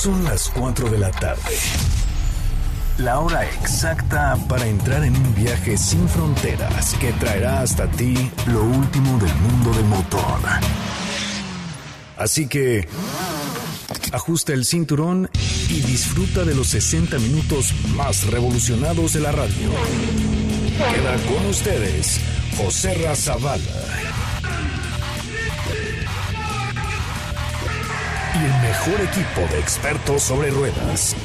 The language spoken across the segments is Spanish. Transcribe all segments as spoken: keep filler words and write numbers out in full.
Son las cuatro de la tarde. La hora exacta para entrar en un viaje sin fronteras que traerá hasta ti lo último del mundo del motor. Así que ajusta el cinturón y disfruta de los sesenta minutos más revolucionados de la radio. Queda con ustedes Joserra Zavala y el mejor equipo de expertos sobre ruedas.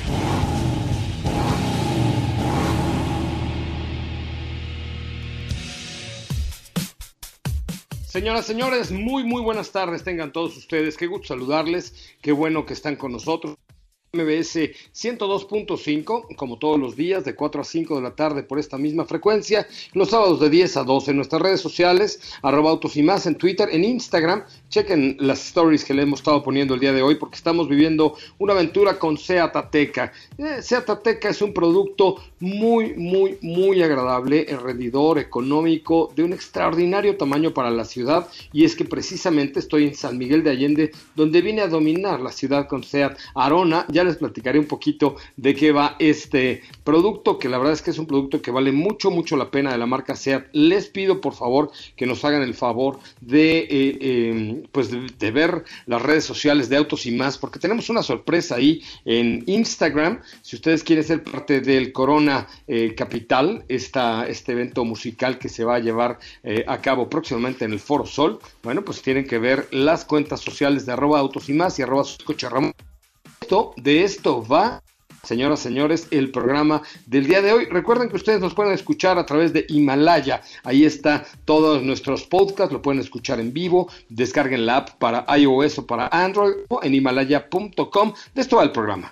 Señoras, señores, muy, muy buenas tardes tengan todos ustedes. Qué gusto saludarles, qué bueno que están con nosotros. M B S ciento dos punto cinco, como todos los días, de cuatro a cinco de la tarde por esta misma frecuencia, los sábados de diez a doce en nuestras redes sociales, arroba autos y más en Twitter, en Instagram. Chequen las stories que le hemos estado poniendo el día de hoy porque estamos viviendo una aventura con Seat Ateca. Eh, Seat Ateca es un producto muy, muy, muy agradable, rendidor, económico, de un extraordinario tamaño para la ciudad, y es que precisamente estoy en San Miguel de Allende, donde vine a dominar la ciudad con Seat Arona. Ya les platicaré un poquito de qué va este producto, que la verdad es que es un producto que vale mucho, mucho la pena, de la marca Seat. Les pido por favor que nos hagan el favor de, eh, eh, pues de, de ver las redes sociales de Autos y Más, porque tenemos una sorpresa ahí en Instagram. Si ustedes quieren ser parte del Corona eh, Capital, esta, este evento musical que se va a llevar eh, a cabo próximamente en el Foro Sol, bueno, pues tienen que ver las cuentas sociales de arroba Autos y Más y arroba Coche Ramón. De esto va, señoras, señores, el programa del día de hoy. Recuerden que ustedes nos pueden escuchar a través de Himalaya. Ahí está todos nuestros podcasts, lo pueden escuchar en vivo. Descarguen la app para iOS o para Android o en himalaya punto com. De esto va el programa.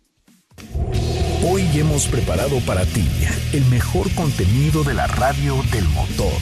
Hoy hemos preparado para ti el mejor contenido de la radio del motor.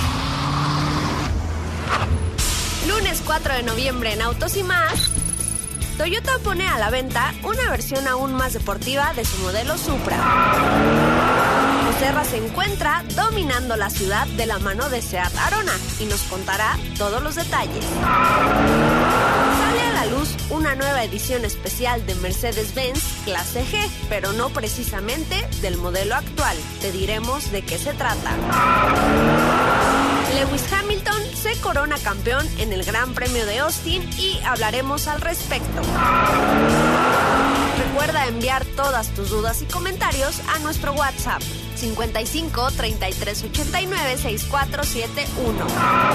Lunes cuatro de noviembre en Autos y Más. Toyota pone a la venta una versión aún más deportiva de su modelo Supra. Joserra se encuentra dominando la ciudad de la mano de Seat Arona y nos contará todos los detalles. Sale a la luz una nueva edición especial de Mercedes-Benz Clase G, pero no precisamente del modelo actual. Te diremos de qué se trata. Lewis Hamilton se corona campeón en el Gran Premio de Austin y hablaremos al respecto. Recuerda enviar todas tus dudas y comentarios a nuestro WhatsApp cincuenta y cinco, treinta y tres, ochenta y nueve, sesenta y cuatro setenta y uno.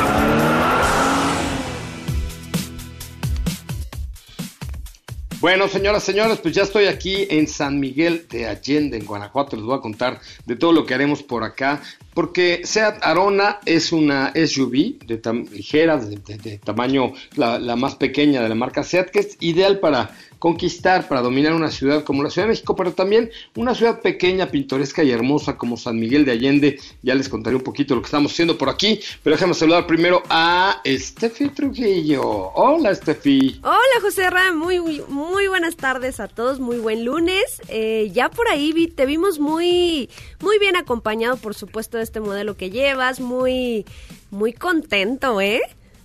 Bueno, señoras, señores, pues ya estoy aquí en San Miguel de Allende, en Guanajuato. Les voy a contar de todo lo que haremos por acá, porque Seat Arona es una S U V de tam- ligera, de, de, de tamaño la, la más pequeña de la marca Seat, que es ideal para conquistar, para dominar una ciudad como la Ciudad de México, pero también una ciudad pequeña, pintoresca y hermosa como San Miguel de Allende. Ya les contaré un poquito lo que estamos haciendo por aquí, pero déjame saludar primero a Steffi Trujillo. Hola, Steffi. Hola, Joserra, muy, muy, muy buenas tardes a todos, muy buen lunes. Eh, ya por ahí vi, te vimos muy, muy bien acompañado, por supuesto, de este modelo que llevas, muy, muy contento, ¿eh?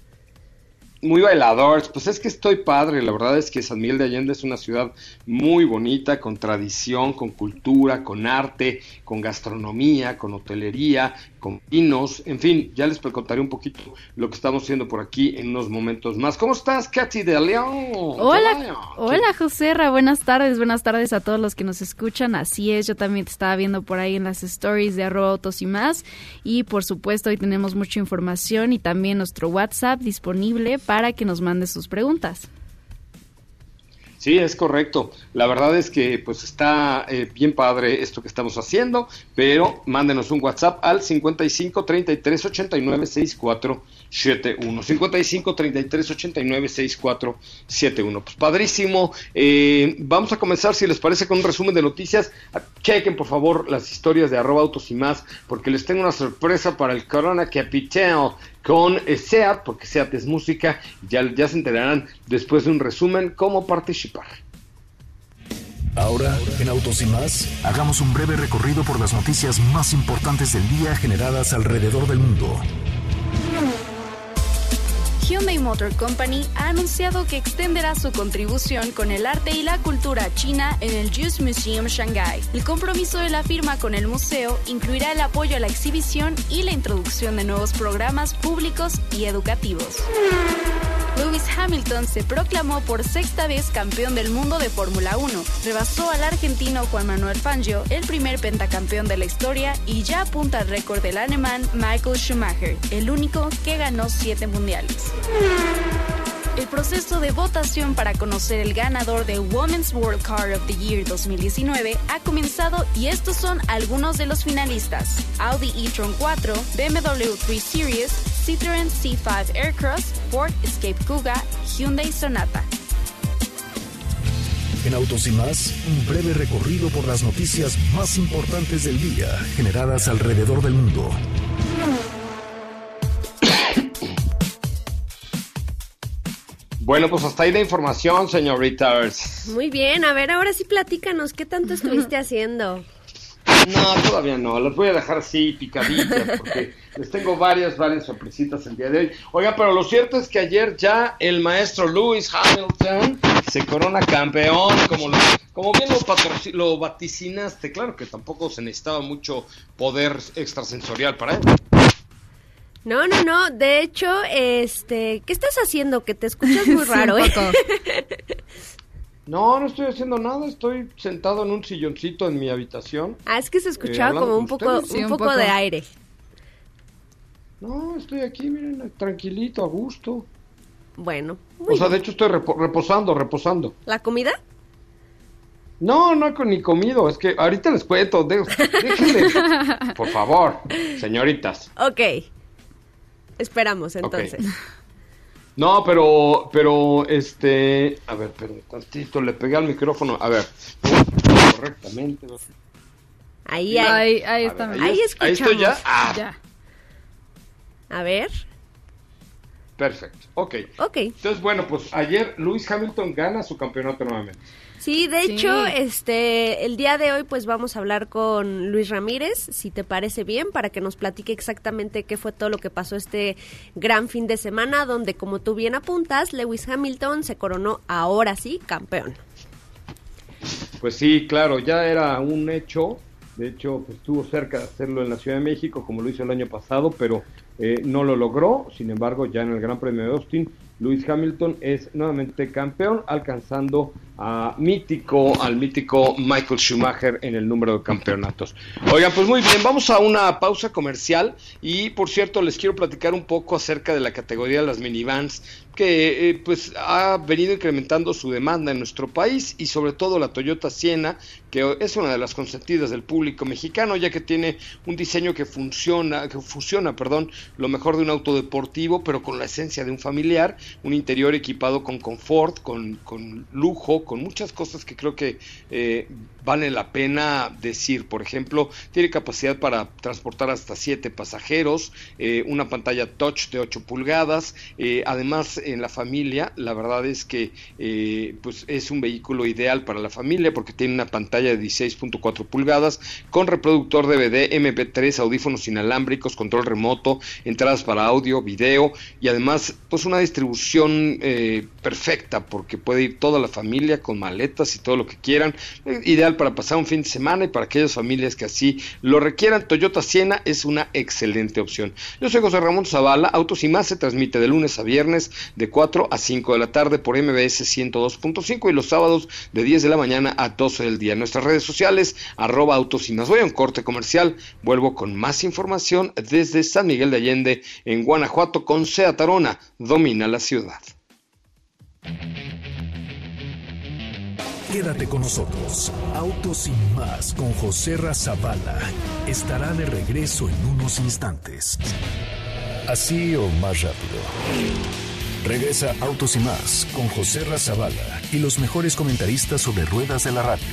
Muy bailador, pues es que estoy padre. La verdad es que San Miguel de Allende es una ciudad muy bonita, con tradición, con cultura, con arte, con gastronomía, con hotelería, con vinos, en fin, ya les contaré un poquito lo que estamos haciendo por aquí en unos momentos más. ¿Cómo estás, Katy de León? Hola, hola, Joserra, buenas tardes, buenas tardes a todos los que nos escuchan. Así es, yo también te estaba viendo por ahí en las stories de arroba autos y más, y por supuesto hoy tenemos mucha información y también nuestro WhatsApp disponible para que nos mande sus preguntas. Sí, es correcto. La verdad es que pues está eh, bien padre esto que estamos haciendo, pero mándenos un WhatsApp al cincuenta y cinco, treinta y tres, ochenta y nueve, sesenta y cuatro setenta y uno. cincuenta y cinco, treinta y tres, ochenta y nueve, sesenta y cuatro setenta y uno. Pues padrísimo. Eh, vamos a comenzar, si les parece, con un resumen de noticias. Chequen, por favor, las historias de arroba autos y más, porque les tengo una sorpresa para el Corona Capital con Seat, porque Seat es música. Ya, ya se enterarán después de un resumen cómo participar. Ahora, en Autos y Más, hagamos un breve recorrido por las noticias más importantes del día generadas alrededor del mundo. Hyundai Motor Company ha anunciado que extenderá su contribución con el arte y la cultura china en el Juice Museum Shanghai. El compromiso de la firma con el museo incluirá el apoyo a la exhibición y la introducción de nuevos programas públicos y educativos. Lewis Hamilton se proclamó por sexta vez campeón del mundo de Fórmula uno. Rebasó al argentino Juan Manuel Fangio, el primer pentacampeón de la historia, y ya apunta al récord del alemán Michael Schumacher, el único que ganó siete mundiales. El proceso de votación para conocer el ganador de Women's World Car of the Year dos mil diecinueve ha comenzado y estos son algunos de los finalistas: Audi e-tron cuatro, B M W tres Series, Citroën C cinco Aircross, Ford Escape Kuga, Hyundai Sonata. En Autos y Más, un breve recorrido por las noticias más importantes del día, generadas alrededor del mundo. Bueno, pues hasta ahí la información, señoritas. Muy bien, a ver, ahora sí platícanos, ¿qué tanto estuviste haciendo? No, todavía no, las voy a dejar así picadillas, porque les tengo varias, varias sorpresitas el día de hoy. Oiga, pero lo cierto es que ayer ya el maestro Lewis Hamilton se corona campeón, como, lo, como bien lo, patroci- lo vaticinaste. Claro que tampoco se necesitaba mucho poder extrasensorial para él. No, no, no, de hecho, este, ¿qué estás haciendo? Que te escuchas muy raro, ¿eh? No, no estoy haciendo nada, estoy sentado en un silloncito en mi habitación. Ah, es que se escuchaba eh, como un poco, ustedes. un, Sí, un poco poco de aire. No, estoy aquí, miren, tranquilito, a gusto. Bueno, muy O sea, bien. de hecho estoy repo- reposando, reposando. ¿La comida? No, no he con- ni comido, es que ahorita les cuento, de- déjenle, por favor, señoritas. Ok, esperamos entonces. Ok. No, pero, pero, este, a ver, pero tantito, le pegué al micrófono, a ver, correctamente. Ahí, ahí, Ahí, ahí A está. ver, mira. ahí Ahí estoy ya. escuchamos. Ah, Ya. A ver, perfecto, ok. ok. Entonces, bueno, pues ayer Lewis Hamilton gana su campeonato nuevamente. Sí, de Sí. hecho, este, el día de hoy pues vamos a hablar con Luis Ramírez, si te parece bien, para que nos platique exactamente qué fue todo lo que pasó este gran fin de semana, donde como tú bien apuntas, Lewis Hamilton se coronó ahora sí campeón. Pues sí, claro, ya era un hecho. De hecho, pues, estuvo cerca de hacerlo en la Ciudad de México, como lo hizo el año pasado, pero eh, no lo logró. Sin embargo, ya en el Gran Premio de Austin, Lewis Hamilton es nuevamente campeón, alcanzando a mítico, al mítico Michael Schumacher en el número de campeonatos. Oigan, pues muy bien, vamos a una pausa comercial y, por cierto, les quiero platicar un poco acerca de la categoría de las minivans, que eh, pues ha venido incrementando su demanda en nuestro país, y sobre todo la Toyota Sienna, que es una de las consentidas del público mexicano, ya que tiene un diseño que funciona, que fusiona, perdón, lo mejor de un auto deportivo, pero con la esencia de un familiar, un interior equipado con confort, con, con lujo, con muchas cosas que creo que eh, vale la pena decir. Por ejemplo, tiene capacidad para transportar hasta siete pasajeros, eh, una pantalla touch de ocho pulgadas, eh, además en la familia, la verdad es que eh, pues es un vehículo ideal para la familia porque tiene una pantalla de dieciséis punto cuatro pulgadas con reproductor D V D, eme pe tres, audífonos inalámbricos, control remoto, entradas para audio, video, y además pues una distribución eh, perfecta, porque puede ir toda la familia con maletas y todo lo que quieran, eh, ideal para pasar un fin de semana y para aquellas familias que así lo requieran. Toyota Sienna es una excelente opción. Yo soy José Ramón Zavala. Autos y Más se transmite de lunes a viernes de cuatro a cinco de la tarde por eme be ese ciento dos punto cinco y los sábados de diez de la mañana a doce del día. En nuestras redes sociales, arroba Autos y Más. Voy a un corte comercial, vuelvo con más información desde San Miguel de Allende, en Guanajuato, con Seat Arona, domina la ciudad. Quédate con nosotros. Autos y Más con José Zavala estará de regreso en unos instantes. Así o más rápido. Regresa Autos y Más con José Zavala y los mejores comentaristas sobre ruedas de la radio.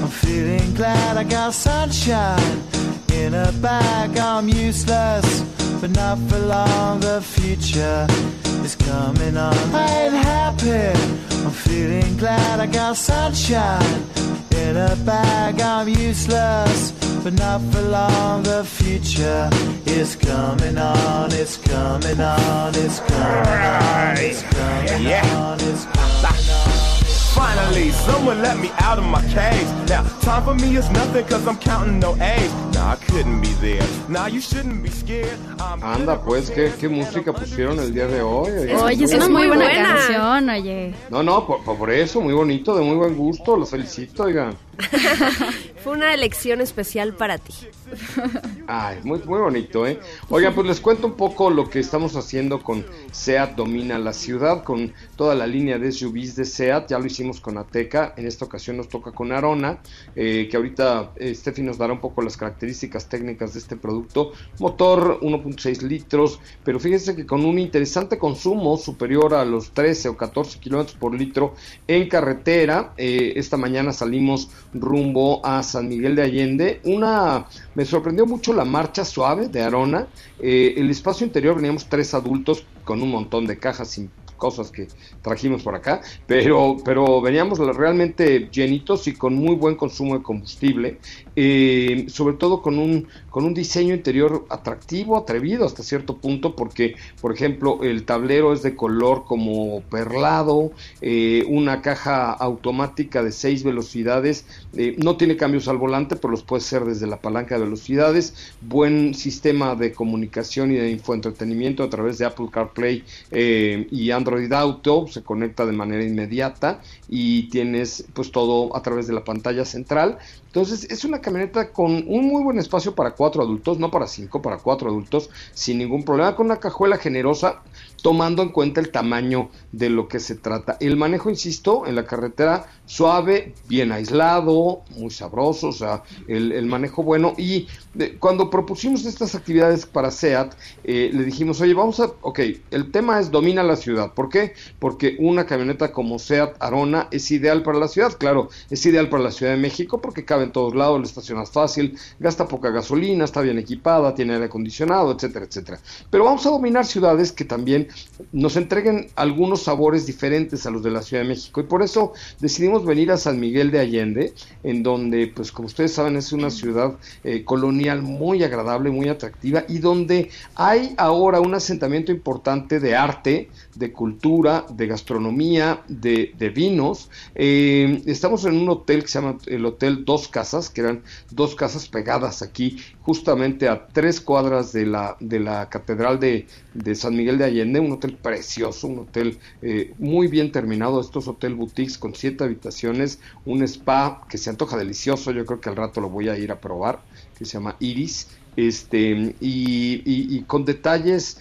I got sunshine in a bag, I'm useless but not for long. The future is coming on. I ain't happy, I'm feeling glad. I got sunshine in a bag. I'm useless, but not for long. The future is coming on. It's coming on. It's coming on. It's coming on. It's coming on. Finally, someone let me out of my cage. Now, time for me is nothing cause I'm counting no age. Nah, I couldn't be there. Nah, you shouldn't be scared. I'm Anda, pues, ¿qué, qué música pusieron el día de hoy? Oye, es una muy buena, buena canción, oye. No, no, por, por eso, muy bonito, de muy buen gusto, los felicito, oigan. Fue una elección especial para ti. Ay, muy, muy bonito, ¿eh? Oigan, pues les cuento un poco lo que estamos haciendo con SEAT Domina la Ciudad, con toda la línea de S U Vs de SEAT. Ya lo hicimos con Ateca, en esta ocasión nos toca con Arona, eh, que ahorita eh, Steffi nos dará un poco las características técnicas de este producto. Motor uno punto seis litros, pero fíjense que con un interesante consumo superior a los trece o catorce kilómetros por litro en carretera. Eh, esta mañana salimos rumbo a San Miguel de Allende. Una, me sorprendió mucho la marcha suave de Arona. Eh, el espacio interior, veníamos tres adultos con un montón de cajas sin cosas que trajimos por acá, pero, pero veníamos realmente llenitos y con muy buen consumo de combustible, eh, sobre todo con un, con un diseño interior atractivo, atrevido hasta cierto punto, porque, por ejemplo, el tablero es de color como perlado, eh, una caja automática de seis velocidades, eh, no tiene cambios al volante, pero los puede hacer desde la palanca de velocidades, buen sistema de comunicación y de infoentretenimiento a través de Apple CarPlay eh, y Android Android Auto, se conecta de manera inmediata y tienes pues todo a través de la pantalla central. Entonces es una camioneta con un muy buen espacio para cuatro adultos, no para cinco, para cuatro adultos, sin ningún problema, con una cajuela generosa, tomando en cuenta el tamaño de lo que se trata. El manejo, insisto, en la carretera suave, bien aislado, muy sabroso, o sea, el, el manejo bueno. Y de, cuando propusimos estas actividades para SEAT, eh, le dijimos, oye, vamos a, ok, el tema es domina la ciudad. ¿Por qué? Porque una camioneta como SEAT Arona es ideal para la ciudad, claro, es ideal para la Ciudad de México porque cabe en todos lados, la estacionas fácil, gasta poca gasolina, está bien equipada, tiene aire acondicionado, etcétera, etcétera. Pero vamos a dominar ciudades que también nos entreguen algunos sabores diferentes a los de la Ciudad de México, y por eso decidimos venir a San Miguel de Allende, en donde, pues como ustedes saben, es una ciudad eh, colonial muy agradable, muy atractiva, y donde hay ahora un asentamiento importante de arte, de cultura, de gastronomía, de, de vinos. Eh, estamos en un hotel que se llama el Hotel Dos Casas, que eran dos casas pegadas aquí, justamente a tres cuadras de la, de la Catedral de, de San Miguel de Allende, un hotel precioso, un hotel eh, muy bien terminado, estos hotel boutiques con siete habitaciones, un spa que se antoja delicioso, yo creo que al rato lo voy a ir a probar, que se llama Iris, este, y, y, y con detalles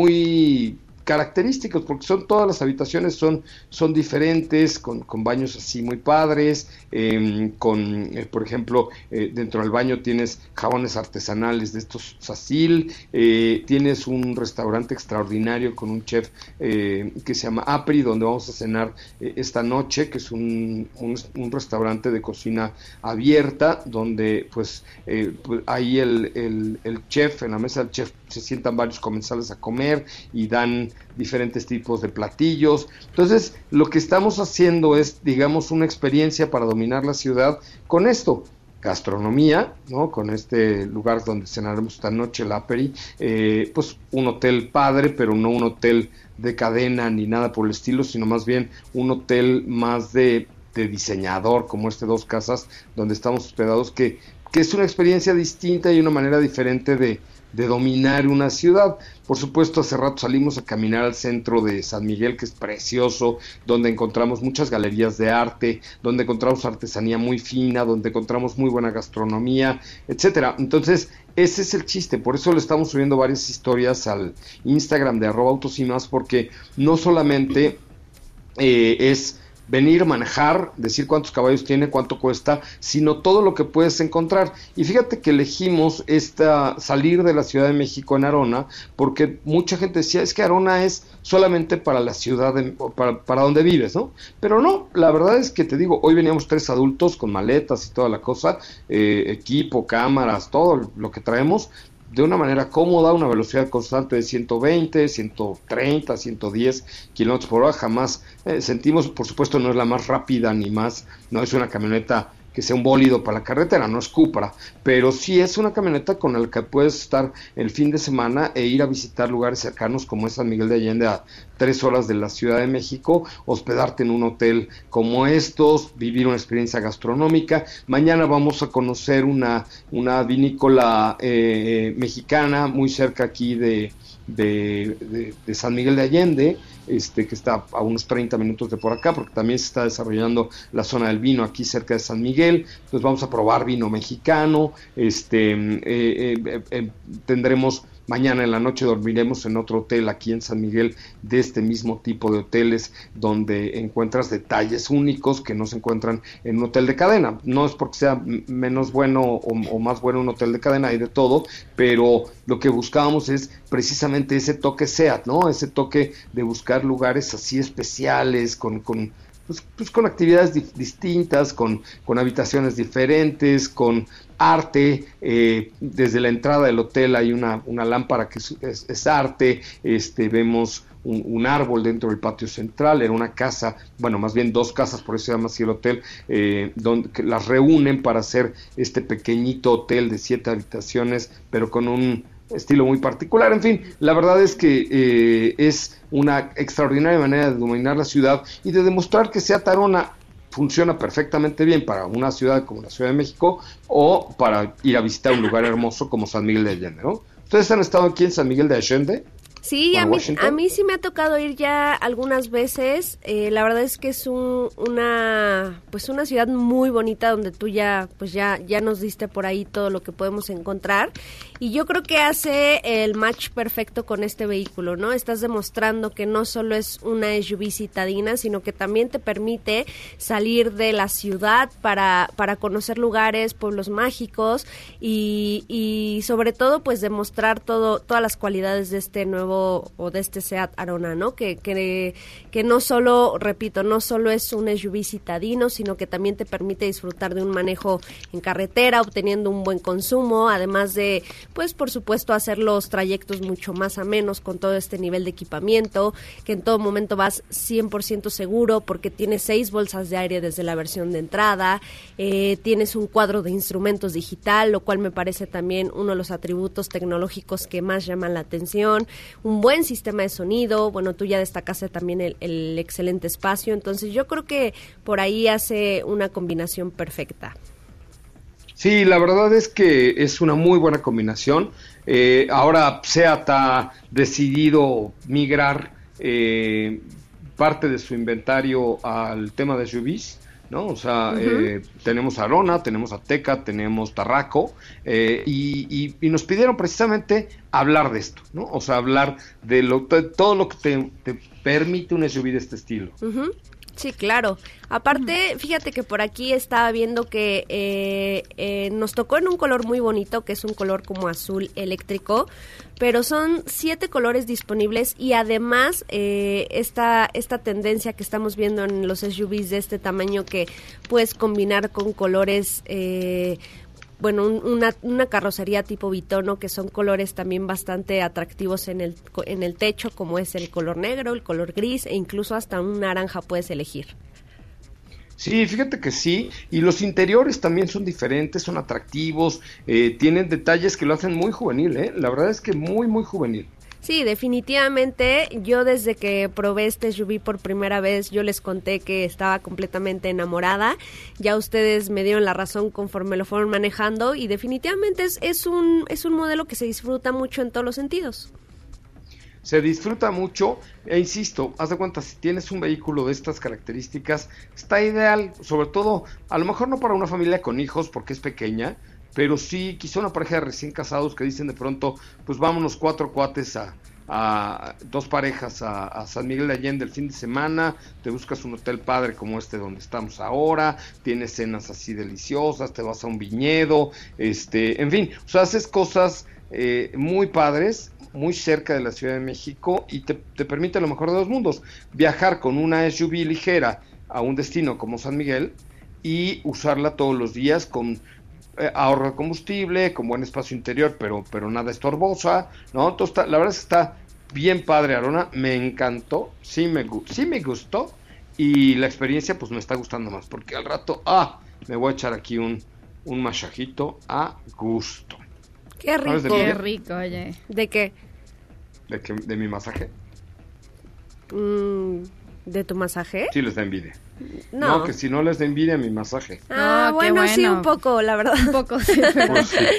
muy característicos, porque son todas las habitaciones son, son diferentes, con, con baños así muy padres, eh, con, eh, por ejemplo, eh, dentro del baño tienes jabones artesanales de estos Sacil, eh, tienes un restaurante extraordinario con un chef eh, que se llama Apri, donde vamos a cenar eh, esta noche, que es un, un, un restaurante de cocina abierta, donde pues, eh, pues ahí el, el, el chef, en la mesa del chef se sientan varios comensales a comer y dan diferentes tipos de platillos. Entonces, lo que estamos haciendo es, digamos, una experiencia para dominar la ciudad con esto, gastronomía, ¿no? Con este lugar donde cenaremos esta noche, el Aperi, eh, pues un hotel padre, pero no un hotel de cadena ni nada por el estilo, sino más bien un hotel más de, de diseñador, como este Dos Casas, donde estamos hospedados, que, que es una experiencia distinta y una manera diferente de de dominar una ciudad. Por supuesto, hace rato salimos a caminar al centro de San Miguel, que es precioso, donde encontramos muchas galerías de arte, donde encontramos artesanía muy fina, donde encontramos muy buena gastronomía, etcétera. Entonces, ese es el chiste, por eso le estamos subiendo varias historias al Instagram de arroba autos y más, porque no solamente eh, es venir, manejar, decir cuántos caballos tiene, cuánto cuesta, sino todo lo que puedes encontrar. Y fíjate que elegimos esta salir de la Ciudad de México en Arona, porque mucha gente decía, es que Arona es solamente para la ciudad, de, para, para donde vives, ¿no? Pero no, la verdad es que te digo, hoy veníamos tres adultos con maletas y toda la cosa, eh, equipo, cámaras, todo lo que traemos, de una manera cómoda, una velocidad constante de ciento veinte, ciento treinta, ciento diez kilómetros por hora. Jamás eh, sentimos, por supuesto, no es la más rápida ni más, no es una camioneta que sea un bólido para la carretera, no es Cupra, pero sí es una camioneta con la que puedes estar el fin de semana e ir a visitar lugares cercanos como es San Miguel de Allende, a tres horas de la Ciudad de México, hospedarte en un hotel como estos, vivir una experiencia gastronómica. Mañana vamos a conocer una, una vinícola eh, mexicana muy cerca aquí de, de, de, de San Miguel de Allende, Este, que está a unos treinta minutos de por acá, porque también se está desarrollando la zona del vino aquí cerca de San Miguel. Entonces vamos a probar vino mexicano, este, eh, eh, eh, tendremos mañana en la noche, dormiremos en otro hotel aquí en San Miguel, de este mismo tipo de hoteles donde encuentras detalles únicos que no se encuentran en un hotel de cadena. No es porque sea menos bueno o, o más bueno un hotel de cadena, hay de todo, pero lo que buscábamos es precisamente ese toque SEAT, ¿no? Ese toque de buscar lugares así especiales, con, con pues, pues con actividades di- distintas, con, con habitaciones diferentes, con arte. Eh, desde la entrada del hotel hay una, una lámpara que es, es, es arte. Este, vemos un, un árbol dentro del patio central. Era una casa, bueno, más bien dos casas, por eso se llama así el hotel, eh, donde que las reúnen para hacer este pequeñito hotel de siete habitaciones, pero con un estilo muy particular. En fin, la verdad es que eh, es una extraordinaria manera de dominar la ciudad y de demostrar que Seat Arona funciona perfectamente bien para una ciudad como la Ciudad de México o para ir a visitar un lugar hermoso como San Miguel de Allende, ¿no? ¿Ustedes han estado aquí en San Miguel de Allende? Sí, a mí, a mí sí me ha tocado ir ya algunas veces. Eh, la verdad es que es un, una pues una ciudad muy bonita donde tú ya pues ya ya nos diste por ahí todo lo que podemos encontrar, y yo creo que hace el match perfecto con este vehículo, ¿no? Estás demostrando que no solo es una S U V citadina, sino que también te permite salir de la ciudad para para conocer lugares, pueblos mágicos y, y sobre todo pues demostrar todo todas las cualidades de este nuevo o de este Seat Arona, ¿no? Que, que, que no solo, repito, no solo es un S U V citadino, sino que también te permite disfrutar de un manejo en carretera, obteniendo un buen consumo, además de, pues, por supuesto, hacer los trayectos mucho más amenos con todo este nivel de equipamiento, que en todo momento vas cien por ciento seguro, porque tienes seis bolsas de aire desde la versión de entrada, eh, tienes un cuadro de instrumentos digital, lo cual me parece también uno de los atributos tecnológicos que más llaman la atención, un buen sistema de sonido. Bueno, tú ya destacaste también el, el excelente espacio, entonces yo creo que por ahí hace una combinación perfecta. Sí, la verdad es que es una muy buena combinación. Eh, ahora Seat ha decidido migrar eh, parte de su inventario al tema de S U Vs, ¿no? O sea, uh-huh. eh, tenemos Arona, tenemos Ateca, tenemos Tarraco, eh, y, y, y nos pidieron precisamente hablar de esto, ¿no? O sea, hablar de, lo, de todo lo que te, te permite un S U V de este estilo. Uh-huh. Sí, claro. Aparte, fíjate que por aquí estaba viendo que eh, eh, nos tocó en un color muy bonito, que es un color como azul eléctrico, pero son siete colores disponibles y además eh, esta, esta tendencia que estamos viendo en los S U Vs de este tamaño, que puedes combinar con colores, eh, bueno, un, una, una carrocería tipo bitono, que son colores también bastante atractivos en el, en el techo, como es el color negro, el color gris e incluso hasta un naranja puedes elegir. Sí, fíjate que sí, y los interiores también son diferentes, son atractivos, eh, tienen detalles que lo hacen muy juvenil, ¿eh? La verdad es que muy, muy juvenil. Sí, definitivamente. Yo desde que probé este S U V por primera vez, yo les conté que estaba completamente enamorada. Ya ustedes me dieron la razón conforme lo fueron manejando y definitivamente es, es un es un modelo que se disfruta mucho en todos los sentidos. Se disfruta mucho e insisto, haz de cuenta, si tienes un vehículo de estas características, está ideal, sobre todo, a lo mejor no para una familia con hijos porque es pequeña, pero sí quizá una pareja de recién casados que dicen de pronto, pues vámonos cuatro cuates a, a dos parejas a, a San Miguel de Allende el fin de semana, te buscas un hotel padre como este donde estamos ahora, tienes cenas así deliciosas, te vas a un viñedo, este, en fin, o sea, haces cosas eh, muy padres, muy cerca de la Ciudad de México y te, te permite lo mejor de dos mundos, viajar con una S U V ligera a un destino como San Miguel y usarla todos los días con eh, ahorro de combustible, con buen espacio interior, pero, pero nada estorbosa, ¿no? Entonces, está, la verdad es que está bien padre Arona, me encantó, sí me, sí me gustó, y la experiencia pues me está gustando más, porque al rato, ah, me voy a echar aquí un, un masajito a gusto. Qué rico. Qué qué rico, oye. ¿De qué? ¿De, que, de mi masaje? Mm, ¿De tu masaje? Sí les da envidia. No. No, que si no les da envidia mi masaje. Ah, No, bueno, qué bueno. sí, un poco, la verdad. Un poco, sí, pero... Pues, sí.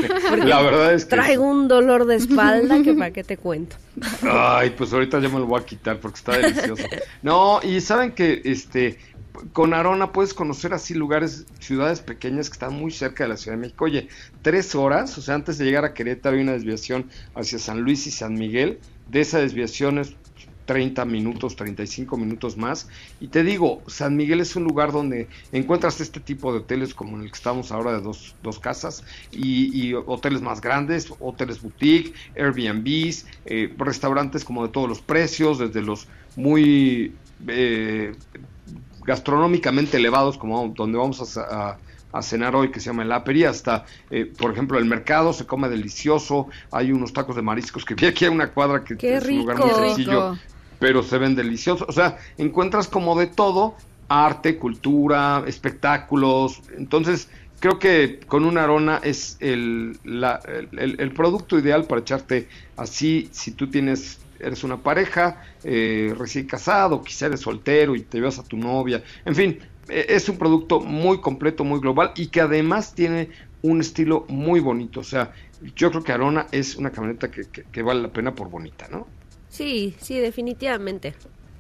La verdad es que... Traigo un dolor de espalda que para qué te cuento. Ay, pues ahorita ya me lo voy a quitar porque está delicioso. No, y saben que este con Arona puedes conocer así lugares, ciudades pequeñas que están muy cerca de la Ciudad de México. Oye, tres horas, o sea, antes de llegar a Querétaro hay una desviación hacia San Luis y San Miguel. De esa desviación es treinta minutos, treinta y cinco minutos más. Y te digo, San Miguel es un lugar donde encuentras este tipo de hoteles como en el que estamos ahora, de dos, dos casas, y, y hoteles más grandes, hoteles boutique, Airbnbs, eh, restaurantes como de todos los precios, desde los muy eh, gastronómicamente elevados, como donde vamos a, a a cenar hoy, que se llama el Aperi, hasta, eh, por ejemplo, el mercado se come delicioso, hay unos tacos de mariscos que vi aquí a una cuadra que ¡Qué es un lugar rico! muy sencillo, pero se ven deliciosos, o sea, encuentras como de todo, arte, cultura, espectáculos, entonces creo que con una Arona es el, la, el, el producto ideal para echarte así, si tú tienes... eres una pareja, eh, recién casado, quizá eres soltero y te llevas a tu novia, en fin, es un producto muy completo, muy global y que además tiene un estilo muy bonito. O sea, yo creo que Arona es una camioneta que, que, que vale la pena por bonita, ¿no? Sí, sí, definitivamente.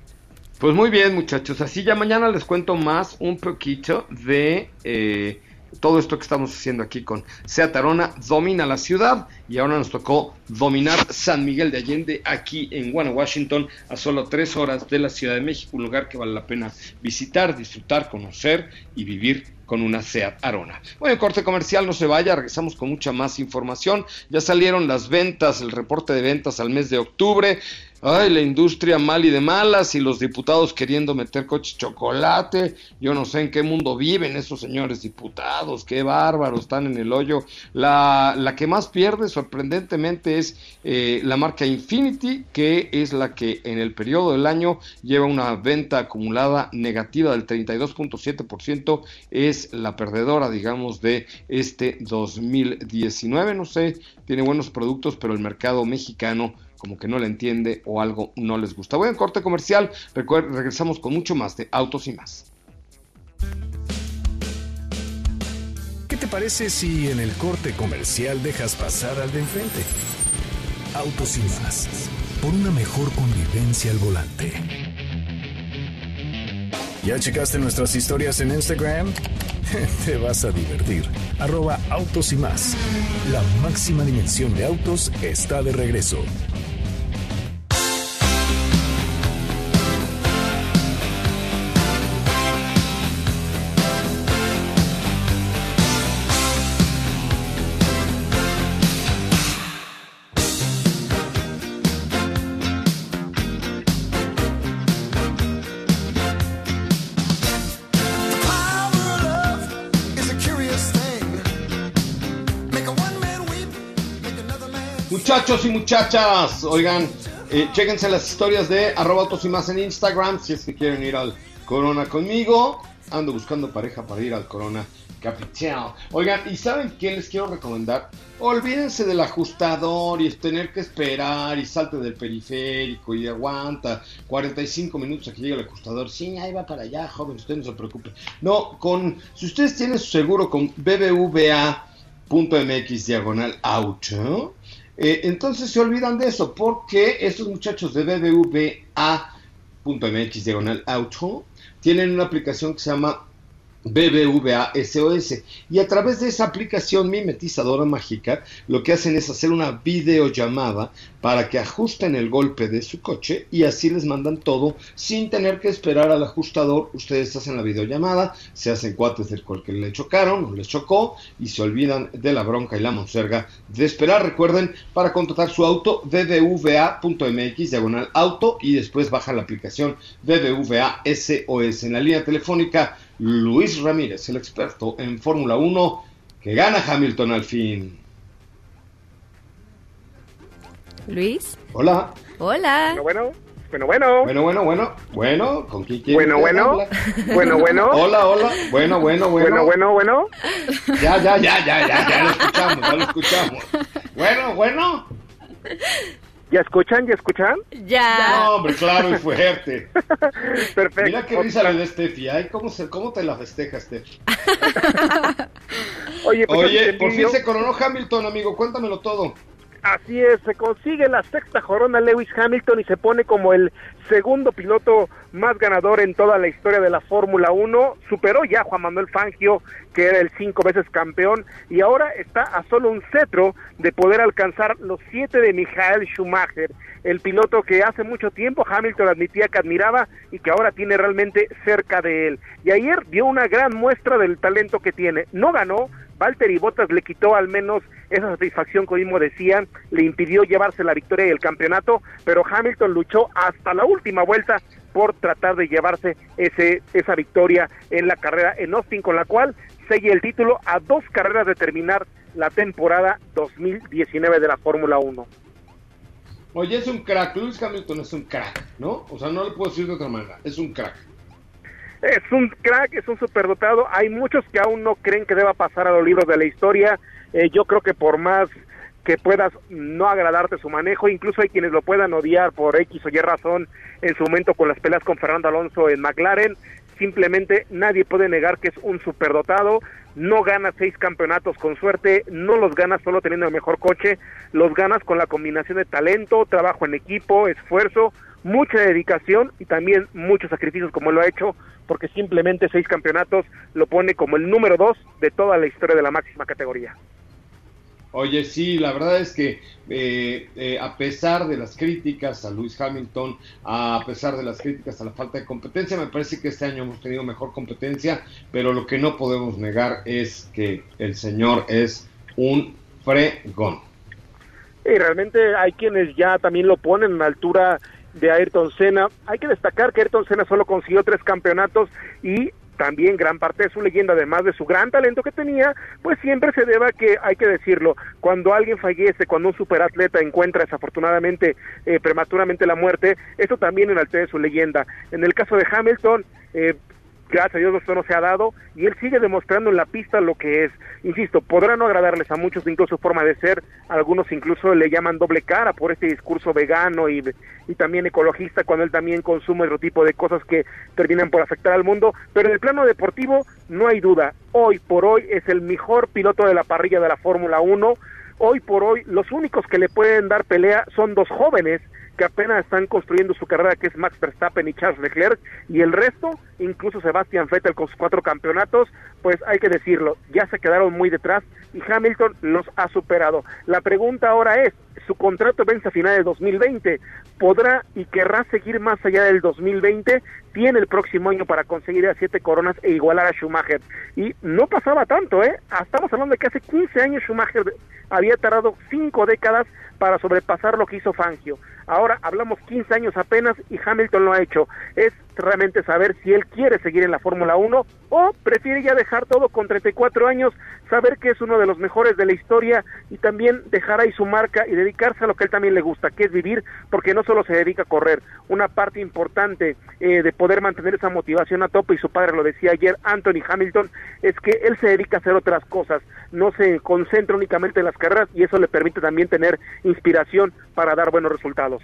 Pues muy bien, muchachos, así ya mañana les cuento más un poquito de eh, todo esto que estamos haciendo aquí con Seat Arona. Domina la ciudad y ahora nos tocó dominar San Miguel de Allende aquí en Guanajuato, Washington, a solo tres horas de la Ciudad de México, un lugar que vale la pena visitar, disfrutar, conocer y vivir con una Seat Arona. Bueno, corte comercial, no se vaya, regresamos con mucha más información. Ya salieron las ventas, el reporte de ventas al mes de octubre. Ay, la industria mal y de malas, y los diputados queriendo meter coches chocolate. Yo no sé en qué mundo viven esos señores diputados, qué bárbaros, están en el hoyo. La, la que más pierde, sorprendentemente, es eh, la marca Infiniti, que es la que en el periodo del año lleva una venta acumulada negativa del treinta y dos punto siete por ciento, es la perdedora, digamos, de este dos mil diecinueve. No sé, tiene buenos productos, pero el mercado mexicano como que no le entiende o algo no les gusta. Voy a corte comercial, Recuer- regresamos con mucho más de Autos y Más. ¿Qué te parece si en el corte comercial dejas pasar al de enfrente? Autos y Más, por una mejor convivencia al volante. ¿Ya checaste nuestras historias en Instagram? Te vas a divertir. Arroba Autos y Más. La máxima dimensión de autos está de regreso. Muchachos y muchachas, oigan, eh, chéquense las historias de arroba Autos y Más en Instagram, si es que quieren ir al Corona conmigo. Ando buscando pareja para ir al Corona Capital. Oigan, ¿y saben qué les quiero recomendar? Olvídense del ajustador y tener que esperar y salte del periférico y aguanta cuarenta y cinco minutos a que llegue el ajustador. Sí, ahí va para allá, joven, usted no se preocupe. No, con si ustedes tienen su seguro con B B V A punto M X diagonal auto, eh, entonces se olvidan de eso, porque estos muchachos de B B V A punto M X diagonal auto tienen una aplicación que se llama B B V A S O S, y a través de esa aplicación mimetizadora mágica lo que hacen es hacer una videollamada para que ajusten el golpe de su coche y así les mandan todo sin tener que esperar al ajustador. Ustedes hacen la videollamada, se hacen cuates del cual que le chocaron o les chocó y se olvidan de la bronca y la monserga de esperar. Recuerden, para contratar su auto, B B V A punto M X diagonal auto, y después baja la aplicación B B V A S O S. En la línea telefónica, Luis Ramírez, el experto en Fórmula uno. que gana Hamilton al fin. Luis. Hola. Hola. Bueno, bueno, bueno. Bueno, bueno, bueno. Bueno, ¿con quién quieres? Bueno, bueno. Bueno, bueno. Hola, hola. Bueno, bueno, bueno. Bueno, bueno, bueno. Ya, ya, ya, ya, ya, ya lo escuchamos, ya lo escuchamos. Bueno, bueno. ¿Ya escuchan? ¿Ya escuchan? Ya. No, hombre, claro y fuerte. Perfecto. Mira qué risa le da Steffi. Ay, ¿cómo, se, ¿cómo te la festeja, Steffi? Oye, pues, Oye, por fin se coronó Hamilton, amigo. Cuéntamelo todo. Así es, se consigue la sexta corona Lewis Hamilton y se pone como el segundo piloto más ganador en toda la historia de la Fórmula uno. Superó ya a Juan Manuel Fangio, que era el cinco veces campeón, y ahora está a solo un cetro de poder alcanzar los siete de Michael Schumacher, el piloto que hace mucho tiempo Hamilton admitía que admiraba y que ahora tiene realmente cerca de él. Y ayer dio una gran muestra del talento que tiene. No ganó, Valtteri Bottas le quitó al menos esa satisfacción que mismo decían, le impidió llevarse la victoria y el campeonato, pero Hamilton luchó hasta la última vuelta por tratar de llevarse ese esa victoria en la carrera en Austin, con la cual sella el título a dos carreras de terminar la temporada dos mil diecinueve de la Fórmula uno. Oye, es un crack, Lewis Hamilton es un crack, ¿no? O sea, no le puedo decir de otra manera, es un crack. Es un crack, es un superdotado. Hay muchos que aún no creen que deba pasar a los libros de la historia. Eh, yo creo que por más que puedas no agradarte su manejo, incluso hay quienes lo puedan odiar por X o Y razón en su momento con las peleas con Fernando Alonso en McLaren, simplemente nadie puede negar que es un superdotado. No ganas seis campeonatos con suerte, no los ganas solo teniendo el mejor coche, los ganas con la combinación de talento, trabajo en equipo, esfuerzo, mucha dedicación y también muchos sacrificios como lo ha hecho, porque simplemente seis campeonatos lo pone como el número dos de toda la historia de la máxima categoría. Oye, sí, la verdad es que eh, eh, a pesar de las críticas a Lewis Hamilton, a pesar de las críticas a la falta de competencia, me parece que este año hemos tenido mejor competencia, pero lo que no podemos negar es que el señor es un fregón. Y realmente hay quienes ya también lo ponen a la altura de Ayrton Senna. Hay que destacar que Ayrton Senna solo consiguió tres campeonatos y también gran parte de su leyenda, además de su gran talento que tenía, pues siempre se debe a que, hay que decirlo, cuando alguien fallece, cuando un superatleta encuentra desafortunadamente eh, prematuramente la muerte, eso también enaltece su leyenda. En el caso de Hamilton, eh, gracias a Dios esto no se ha dado, y él sigue demostrando en la pista lo que es. Insisto, podrá no agradarles a muchos, incluso su forma de ser, algunos incluso le llaman doble cara por este discurso vegano y, y también ecologista, cuando él también consume otro tipo de cosas que terminan por afectar al mundo, pero en el plano deportivo no hay duda, hoy por hoy es el mejor piloto de la parrilla de la Fórmula uno, hoy por hoy los únicos que le pueden dar pelea son dos jóvenes que apenas están construyendo su carrera, que es Max Verstappen y Charles Leclerc, y el resto, incluso Sebastian Vettel con sus cuatro campeonatos, pues hay que decirlo, ya se quedaron muy detrás y Hamilton los ha superado. La pregunta ahora es, su contrato vence a finales de dos mil veinte, ¿podrá y querrá seguir más allá del dos mil veinte? Tiene el próximo año para conseguir a siete coronas e igualar a Schumacher, y no pasaba tanto, ¿eh? Estamos hablando de que hace quince años Schumacher había tardado cinco décadas para sobrepasar lo que hizo Fangio. Ahora hablamos quince años apenas y Hamilton lo ha hecho. Es realmente saber si él quiere seguir en la Fórmula uno o prefiere ya dejar todo con treinta y cuatro años, saber que es uno de los mejores de la historia y también dejar ahí su marca y dedicarse a lo que a él también le gusta, que es vivir, porque no solo se dedica a correr. Una parte importante eh, de poder mantener esa motivación a tope, y su padre lo decía ayer, Anthony Hamilton, es que él se dedica a hacer otras cosas, no se concentra únicamente en las carreras, y eso le permite también tener inspiración para dar buenos resultados.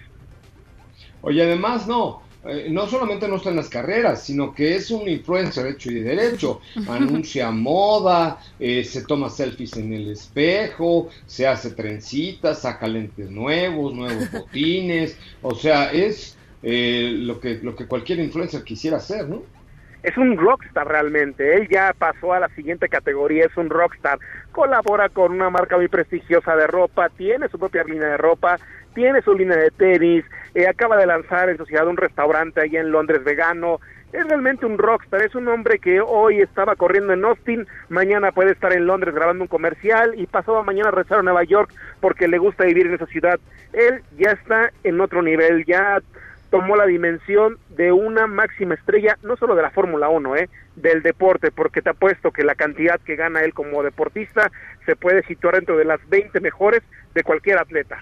Oye, además no, eh, no solamente no está en las carreras, sino que es un influencer hecho y derecho, anuncia moda, eh, se toma selfies en el espejo, se hace trencitas, saca lentes nuevos, nuevos botines, o sea, es eh, lo que lo que cualquier influencer quisiera hacer, ¿no? Es un rockstar realmente, él ya pasó a la siguiente categoría, es un rockstar, colabora con una marca muy prestigiosa de ropa, tiene su propia línea de ropa, tiene su línea de tenis, eh, acaba de lanzar en sociedad un restaurante allá en Londres vegano, es realmente un rockstar, es un hombre que hoy estaba corriendo en Austin, mañana puede estar en Londres grabando un comercial y pasado mañana regresar a Nueva York porque le gusta vivir en esa ciudad. Él ya está en otro nivel, ya tomó la dimensión de una máxima estrella, no solo de la Fórmula uno, eh, del deporte, porque te apuesto que la cantidad que gana él como deportista se puede situar dentro de las veinte mejores de cualquier atleta.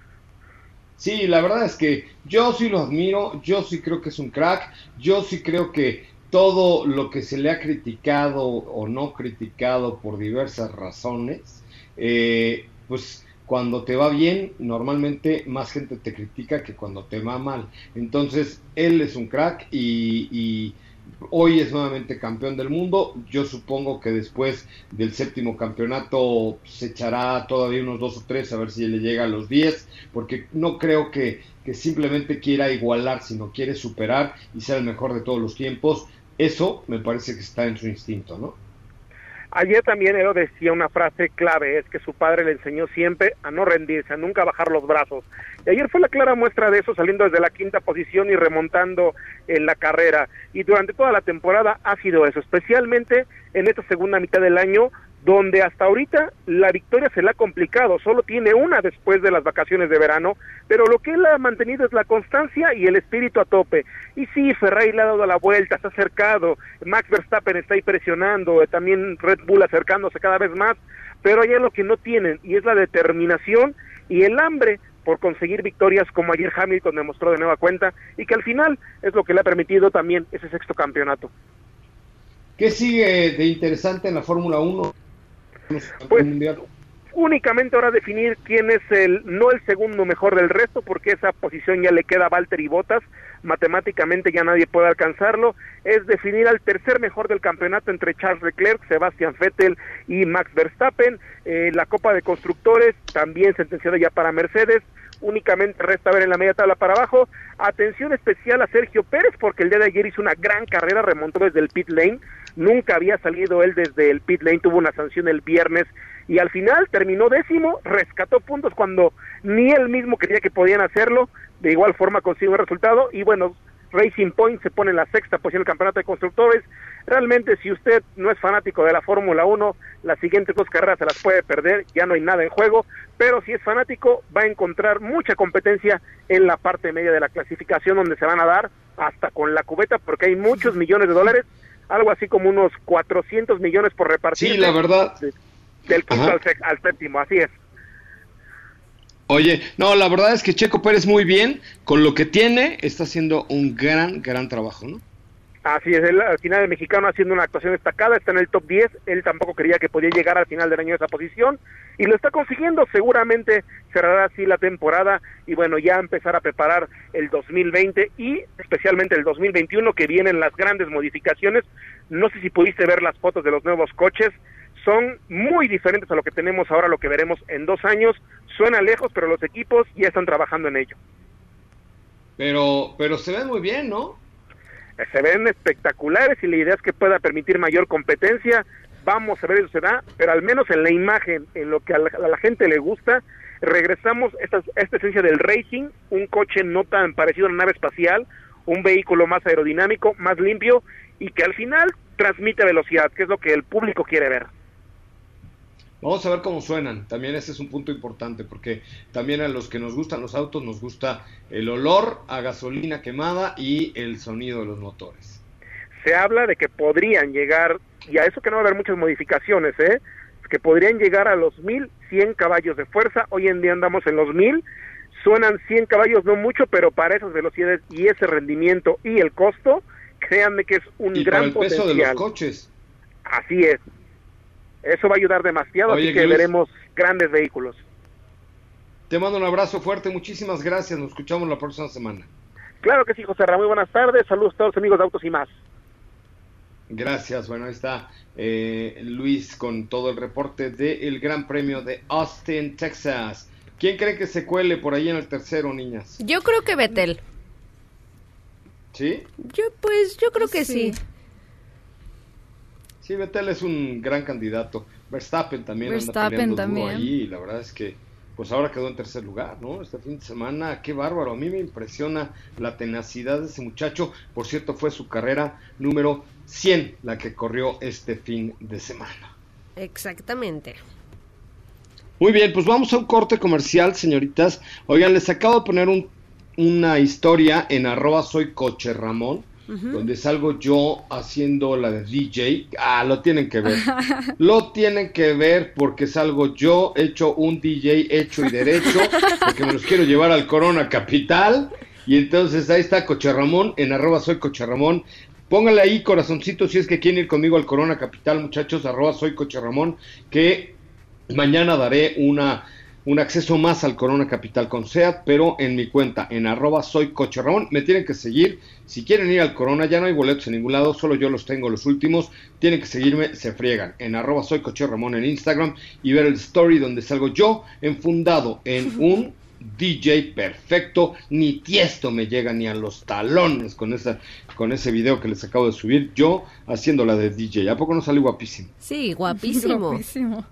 Sí, la verdad es que yo sí lo admiro, yo sí creo que es un crack, yo sí creo que todo lo que se le ha criticado o no criticado por diversas razones, eh, pues cuando te va bien, normalmente más gente te critica que cuando te va mal. Entonces, él es un crack y, y hoy es nuevamente campeón del mundo. Yo supongo que después del séptimo campeonato se echará todavía unos dos o tres a ver si le llega a los diez, porque no creo que, que simplemente quiera igualar, sino quiere superar y ser el mejor de todos los tiempos. Eso me parece que está en su instinto, ¿no? Ayer también él decía una frase clave, es que su padre le enseñó siempre a no rendirse, a nunca bajar los brazos. Y ayer fue la clara muestra de eso, saliendo desde la quinta posición y remontando en la carrera. Y durante toda la temporada ha sido eso, especialmente en esta segunda mitad del año, donde hasta ahorita la victoria se le ha complicado, solo tiene una después de las vacaciones de verano, pero lo que él ha mantenido es la constancia y el espíritu a tope. Y sí, Ferrari le ha dado la vuelta, se ha acercado, Max Verstappen está ahí presionando, también Red Bull acercándose cada vez más, pero hay algo que no tienen, y es la determinación y el hambre por conseguir victorias, como ayer Hamilton demostró de nueva cuenta, y que al final es lo que le ha permitido también ese sexto campeonato. ¿Qué sigue de interesante en la Fórmula uno? Pues únicamente ahora definir quién es el, no el segundo mejor del resto, porque esa posición ya le queda a Valtteri Bottas, matemáticamente ya nadie puede alcanzarlo, es definir al tercer mejor del campeonato entre Charles Leclerc, Sebastian Vettel y Max Verstappen. Eh, la Copa de Constructores también sentenciada ya para Mercedes, únicamente resta ver en la media tabla para abajo. Atención especial a Sergio Pérez, porque el día de ayer hizo una gran carrera, remontó desde el pit lane, nunca había salido él desde el pit lane, tuvo una sanción el viernes y al final terminó décimo, rescató puntos cuando ni él mismo creía que podían hacerlo, de igual forma consiguió el resultado y bueno, Racing Point se pone en la sexta posición del campeonato de constructores. Realmente, si usted no es fanático de la Fórmula uno, las siguientes dos carreras se las puede perder, ya no hay nada en juego, pero si es fanático va a encontrar mucha competencia en la parte media de la clasificación, donde se van a dar hasta con la cubeta, porque hay muchos millones de dólares, algo así como unos cuatrocientos millones por repartir. Sí, la verdad. De, del quinto al, al séptimo, así es. Oye, no, la verdad es que Checo Pérez muy bien, con lo que tiene, está haciendo un gran, gran trabajo, ¿no? Así es, él al final el mexicano haciendo una actuación destacada, está en el top diez, él tampoco creía que podía llegar al final del año a esa posición, y lo está consiguiendo, seguramente cerrará así la temporada, y bueno, ya empezar a preparar el dos mil veinte, y especialmente el dos mil veintiuno, que vienen las grandes modificaciones. No sé si pudiste ver las fotos de los nuevos coches, son muy diferentes a lo que tenemos ahora, lo que veremos en dos años, suena lejos, pero los equipos ya están trabajando en ello. Pero, pero se ven muy bien, ¿no? Se ven espectaculares y la idea es que pueda permitir mayor competencia. Vamos a ver si se da, pero al menos en la imagen, en lo que a la, a la gente le gusta, regresamos a esta, esta esencia del racing, un coche no tan parecido a una nave espacial, un vehículo más aerodinámico, más limpio y que al final transmite velocidad, que es lo que el público quiere ver. Vamos a ver cómo suenan, también ese es un punto importante, porque también a los que nos gustan los autos nos gusta el olor a gasolina quemada y el sonido de los motores. Se habla de que podrían llegar, y a eso que no va a haber muchas modificaciones, ¿eh? que podrían llegar a los mil cien caballos de fuerza, hoy en día andamos en los mil, suenan cien caballos, no mucho, pero para esas velocidades y ese rendimiento y el costo, créanme que es un y gran por el potencial. peso de los coches. Así es. Eso va a ayudar demasiado, Oye, así que Luis, veremos grandes vehículos. Te mando un abrazo fuerte, muchísimas gracias, nos escuchamos la próxima semana. Claro que sí, José Ramón, muy buenas tardes, saludos a todos los amigos de Autos y Más. Gracias, bueno, ahí está eh, Luis con todo el reporte del Gran Premio de Austin, Texas. ¿Quién cree que se cuele por ahí en el tercero, niñas? Yo creo que Vettel. ¿Sí? Yo, pues, yo creo que sí. Sí. Sí, Vettel es un gran candidato. Verstappen también Verstappen anda peleando también. duro allí, y la verdad es que pues ahora quedó en tercer lugar, ¿no? Este fin de semana, qué bárbaro, a mí me impresiona la tenacidad de ese muchacho. Por cierto, fue su carrera número cien la que corrió este fin de semana. Exactamente. Muy bien, pues vamos a un corte comercial, señoritas. Oigan, les acabo de poner un una historia en arroba soy coche Ramón, uh-huh. donde salgo yo haciendo la de D J. Ah, lo tienen que ver. Lo tienen que ver porque salgo yo, hecho un D J hecho y derecho, porque me los quiero llevar al Corona Capital. Y entonces ahí está Coche Ramón, en arroba soy Coche Ramón. Póngale ahí corazoncito si es que quieren ir conmigo al Corona Capital, muchachos, arroba soy Coche Ramón, que mañana daré una... un acceso más al Corona Capital con SEAT, pero en mi cuenta, en arroba soy Coche Ramón. Me tienen que seguir. Si quieren ir al Corona, ya no hay boletos en ningún lado, solo yo los tengo los últimos. Tienen que seguirme, se friegan. En arroba soy Coche Ramón en Instagram y ver el story donde salgo yo enfundado en un D J perfecto. Ni Tiesto me llega ni a los talones con esa, con ese video que les acabo de subir. Yo haciendo la de D J. ¿A poco no sale guapísimo? Sí, guapísimo. Guapísimo.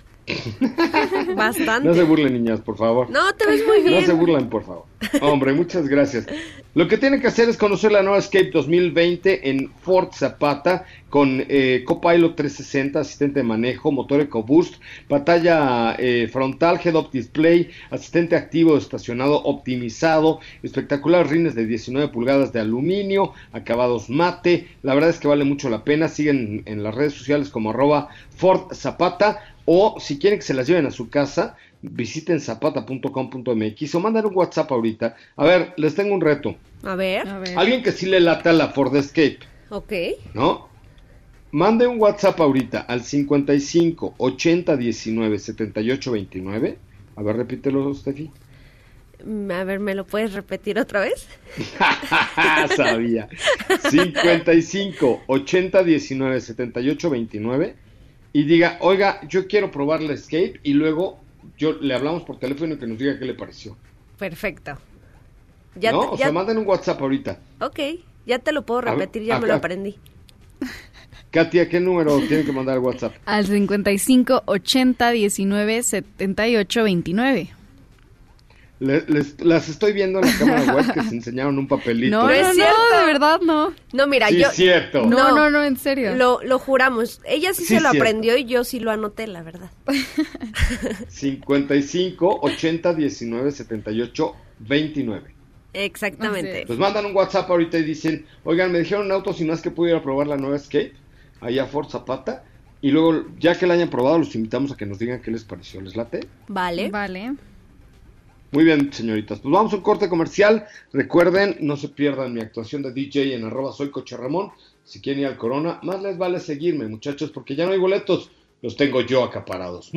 Bastante. No se burlen, niñas, por favor. No, te ves muy bien. No se burlen, por favor. Hombre, muchas gracias. Lo que tienen que hacer es conocer la nueva Escape dos mil veinte en Ford Zapata con eh, Copilot trescientos sesenta, asistente de manejo, motor EcoBoost, pantalla eh, frontal, head-up display, asistente activo estacionado optimizado, espectacular rines de diecinueve pulgadas de aluminio, acabados mate. La verdad es que vale mucho la pena. Siguen en las redes sociales como arroba Ford Zapata. O si quieren que se las lleven a su casa, visiten zapata punto com punto m x o mandan un WhatsApp ahorita. A ver, les tengo un reto. A ver. A ver. Alguien que sí le lata la Ford Escape. Ok. ¿No? Mande un WhatsApp ahorita al cincuenta y cinco, ochenta, diecinueve, setenta y ocho, veintinueve. A ver, repítelo, Steffi. A ver, ¿me lo puedes repetir otra vez? Sabía. cincuenta y cinco, ochenta, diecinueve, setenta y ocho, veintinueve. Y diga, oiga, yo quiero probar la Escape, y luego yo le hablamos por teléfono y que nos diga qué le pareció. Perfecto. Ya ¿No? te, o ya... sea, manden un WhatsApp ahorita. Ok, ya te lo puedo repetir, ya a, me a, lo a, aprendí. Katia, ¿qué número tienen que mandar al WhatsApp? Al cincuenta y cinco, ochenta, diecinueve, setenta y ocho, veintinueve. Les, les, las estoy viendo en la cámara web que se enseñaron un papelito. No, no, no, no, de verdad no. No, mira, sí, yo... es cierto. No, no, no, no, en serio. Lo, lo juramos. Ella sí, sí se lo cierto. aprendió y yo sí lo anoté, la verdad. cincuenta y cinco, ochenta, diecinueve, setenta y ocho, veintinueve. Exactamente. Pues mandan un WhatsApp ahorita y dicen, oigan, me dijeron en autos y más que pudiera probar la nueva Escape, allá a Ford Zapata, y luego, ya que la hayan probado, los invitamos a que nos digan qué les pareció. ¿Les late? Vale. Vale. Muy bien, señoritas. Pues vamos a un corte comercial. Recuerden, no se pierdan mi actuación de D J en arroba soy Coche Ramón. Si quieren ir al Corona, más les vale seguirme, muchachos, porque ya no hay boletos. Los tengo yo acaparados.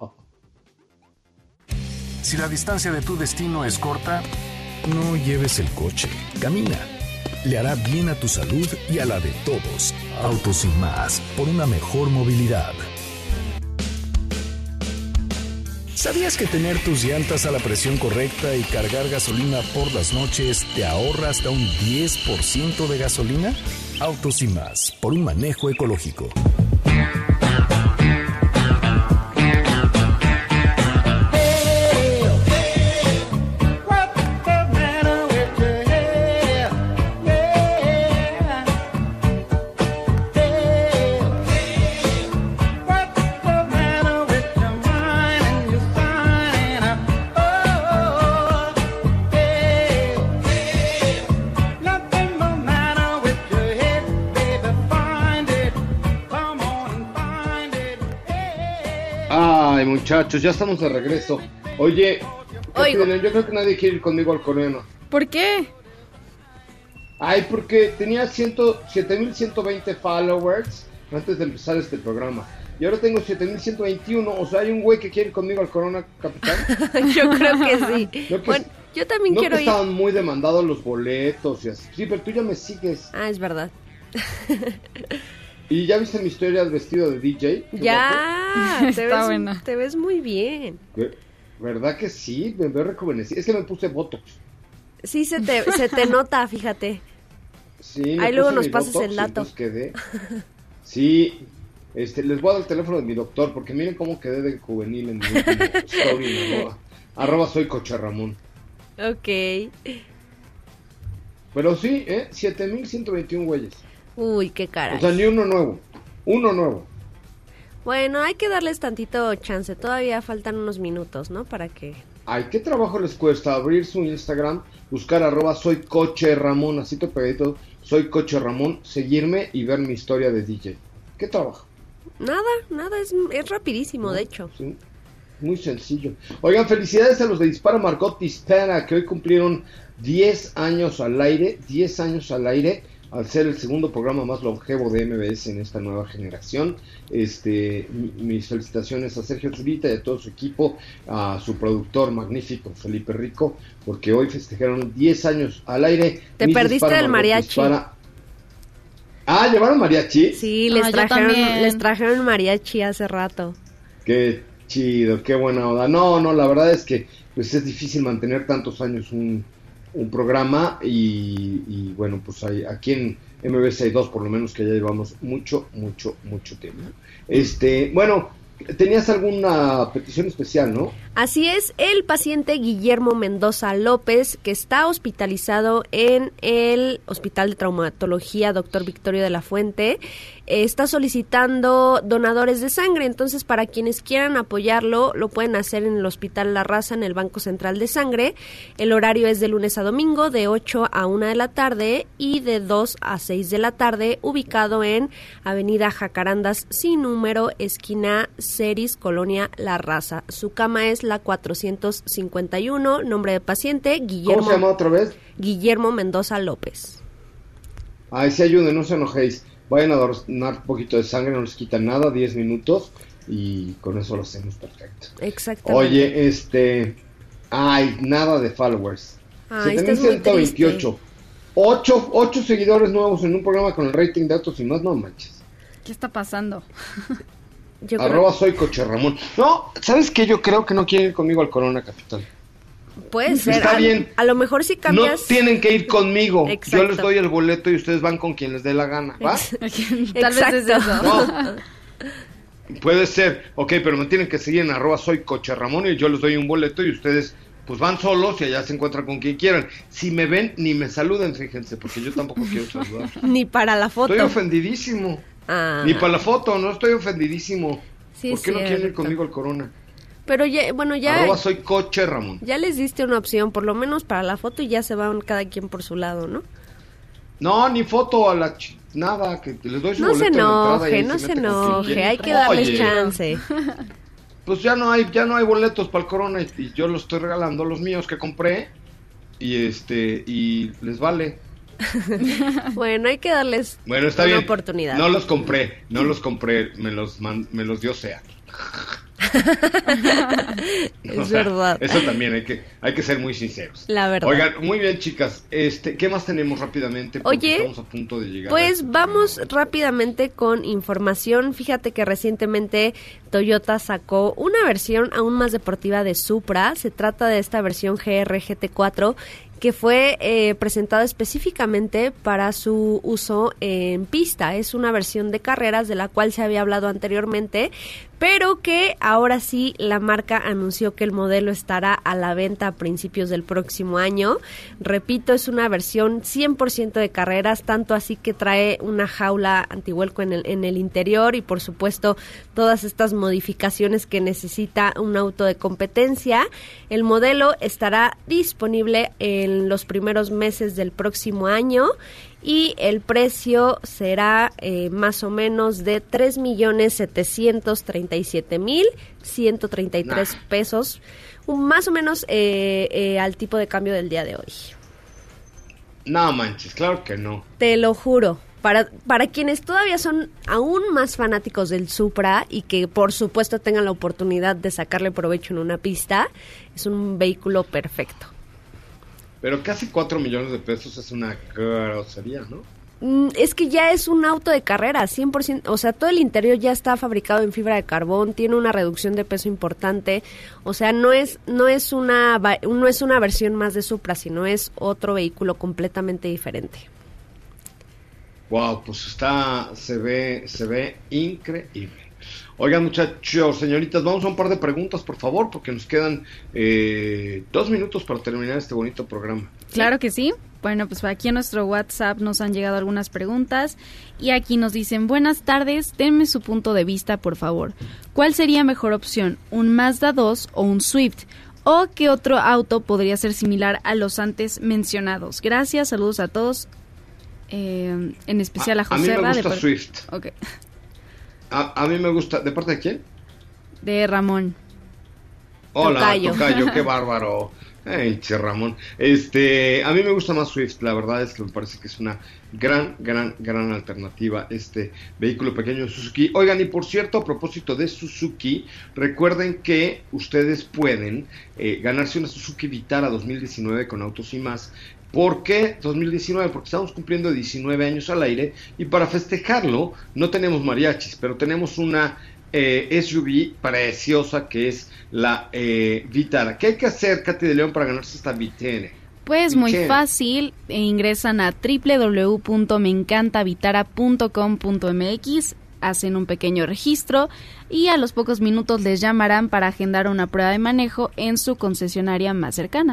Si la distancia de tu destino es corta, no lleves el coche, camina. Le hará bien a tu salud y a la de todos. Autos y más, por una mejor movilidad. ¿Sabías que tener tus llantas a la presión correcta y cargar gasolina por las noches te ahorra hasta un diez por ciento de gasolina? Autos y más, por un manejo ecológico. Muchachos, ya estamos de regreso. Oye, Catrina, yo creo que nadie quiere ir conmigo al Corona. ¿Por qué? Ay, porque tenía siete mil ciento veinte followers antes de empezar este programa. Y ahora tengo siete mil ciento veintiuno. O sea, hay un güey que quiere ir conmigo al Corona Capital. Yo creo que sí. No, que, bueno, yo también no quiero que ir. Estaban muy demandados los boletos y así. Sí, pero tú ya me sigues. Ah, es verdad. ¿Y ya viste mi historia de vestido de D J? Ya, te, Está ves, buena. te ves muy bien. ¿Verdad que sí? Me veo rejuvenecido. Es que me puse Botox. Sí, se te, se te nota, fíjate. Sí, me ahí luego puse nos mi pasas Botox el dato. Y quedé. Sí, este, les voy a dar el teléfono de mi doctor, porque miren cómo quedé de juvenil en mi último story, arroba, arroba soy Coche Ramón. Ok. Pero sí, ¿eh? siete mil ciento veintiún güeyes. Uy, qué caray. O sea, ni uno nuevo. Uno nuevo. Bueno, hay que darles tantito chance. Todavía faltan unos minutos, ¿no? Para que... ay, ¿qué trabajo les cuesta abrir su Instagram, buscar arroba soy coche Ramón, así te pegadito, soy coche Ramón, seguirme y ver mi historia de D J? ¿Qué trabajo? Nada, nada, es, es rapidísimo, no, de hecho. Sí, muy sencillo. Oigan, felicidades a los de Dispara Margot Dispara, que hoy cumplieron diez años al aire, diez años al aire, al ser el segundo programa más longevo de M B S en esta nueva generación. Este, mis felicitaciones a Sergio Zurita y a todo su equipo, a su productor magnífico Felipe Rico, porque hoy festejaron diez años al aire. Te mis perdiste el mariachi. Dispara. Ah, ¿llevaron mariachi? Sí, les, ah, trajeron, les trajeron mariachi hace rato. Qué chido, qué buena onda. No, no, la verdad es que pues es difícil mantener tantos años un, un programa y, y bueno, pues hay, aquí en M B S hay dos por lo menos que ya llevamos mucho, mucho, mucho tiempo. Este, bueno, tenías alguna petición especial, ¿no? Así es, el paciente Guillermo Mendoza López, que está hospitalizado en el Hospital de Traumatología Doctor Victorio de la Fuente, eh, está solicitando donadores de sangre. Entonces, para quienes quieran apoyarlo, lo pueden hacer en el Hospital La Raza, en el Banco Central de Sangre. El horario es de lunes a domingo, de ocho a una de la tarde y de dos a seis de la tarde, ubicado en Avenida Jacarandas, sin número, esquina Ceris, Colonia La Raza. Su cama es la cuatrocientos cincuenta y uno, nombre de paciente, Guillermo. ¿Cómo se llama otra vez? Guillermo Mendoza López. Ay, sí, ayuden, no se enojéis. Vayan a donar un poquito de sangre, no les quita nada, diez minutos, y con eso lo hacemos perfecto. Exactamente. Oye, este... Ay, nada de followers. Ay, siete mil ciento veintiocho. ocho, ocho seguidores nuevos en un programa con el rating de datos y más, no manches. ¿Qué está pasando? Yo Arroba creo... soy coche Ramón. No, ¿sabes qué? Yo creo que no quieren ir conmigo al Corona Capital. Puede ser. Está a, bien. A lo mejor si cambias... No tienen que ir conmigo. Exacto. Yo les doy el boleto y ustedes van con quien les dé la gana, ¿va? Tal vez es eso. No. Puede ser. Ok, pero me tienen que seguir en arroba soy coche Ramón y yo les doy un boleto y ustedes pues van solos y allá se encuentran con quien quieran. Si me ven, ni me saluden, fíjense, porque yo tampoco quiero saludar. Ni para la foto. Estoy ofendidísimo. Ah. Ni para la foto, no estoy ofendidísimo. Sí, ¿por qué cierto. no quieren ir conmigo al Corona? Pero ya, bueno, ya... Arroba soy coche Ramón. Ya les diste una opción, por lo menos para la foto, y ya se van cada quien por su lado, ¿no? No, ni foto a la... Ch... Nada, que les doy su no boleto se enoje, de no se se enoje, hay que darles Oye. chance. Pues ya no hay, ya no hay boletos para el Corona y, y yo los estoy regalando los míos que compré y este y les vale. Bueno, hay que darles bueno, está una bien. oportunidad. No los compré, no los compré, me los man, me los dio Seat. Es o sea, verdad. Eso también hay que hay que ser muy sinceros. La verdad. Oigan, muy bien, chicas. Este, ¿qué más tenemos rápidamente? Porque Oye, estamos a punto de llegar. Pues vamos rápidamente con información. Fíjate que recientemente Toyota sacó una versión aún más deportiva de Supra. Se trata de esta versión G R G T cuatro, que fue eh, presentado específicamente para su uso en pista. Es una versión de carreras de la cual se había hablado anteriormente, pero que ahora sí la marca anunció que el modelo estará a la venta a principios del próximo año. Repito, es una versión cien por ciento de carreras, tanto así que trae una jaula antivuelco en el, en el interior y por supuesto todas estas modificaciones que necesita un auto de competencia. El modelo estará disponible en en los primeros meses del próximo año y el precio será eh, más o menos de tres millones setecientos treinta y siete mil ciento treinta y tres nah. pesos, un, más o menos eh, eh, al tipo de cambio del día de hoy. No manches, claro que no. Te lo juro. Para, para quienes todavía son aún más fanáticos del Supra y que por supuesto tengan la oportunidad de sacarle provecho en una pista, es un vehículo perfecto. Pero casi cuatro millones de pesos es una grosería, ¿no? Es que ya es un auto de carrera, cien por ciento, o sea, todo el interior ya está fabricado en fibra de carbón, tiene una reducción de peso importante, o sea, no es no es una no es una versión más de Supra, sino es otro vehículo completamente diferente. Wow, pues está se ve se ve increíble. Oigan, muchachos, señoritas, vamos a un par de preguntas, por favor, porque nos quedan eh, dos minutos para terminar este bonito programa. Claro que sí. Bueno, pues aquí en nuestro WhatsApp nos han llegado algunas preguntas y aquí nos dicen, buenas tardes, denme su punto de vista, por favor. ¿Cuál sería mejor opción, un Mazda dos o un Swift? ¿O qué otro auto podría ser similar a los antes mencionados? Gracias, saludos a todos, eh, en especial a, a José. A mí me gusta de Swift. Okay. A, a mí me gusta, ¿de parte de quién? De Ramón. Hola, Tocayo, Tocayo, qué bárbaro. Ay, che Ramón. Este, a mí me gusta más Swift, la verdad es que me parece que es una gran, gran, gran alternativa este vehículo pequeño de Suzuki. Oigan, y por cierto, a propósito de Suzuki, recuerden que ustedes pueden eh, ganarse una Suzuki Vitara dos mil diecinueve con Autos y Más. ¿Por qué dos mil diecinueve? Porque estamos cumpliendo diecinueve años al aire y para festejarlo no tenemos mariachis, pero tenemos una Eh, S U V preciosa que es la eh, Vitara. ¿Qué hay que hacer, Katy de León, para ganarse esta Vitene? Pues muy fácil, e ingresan a doble u doble u doble u punto me encanta vitara punto com punto m x, hacen un pequeño registro y a los pocos minutos les llamarán para agendar una prueba de manejo en su concesionaria más cercana.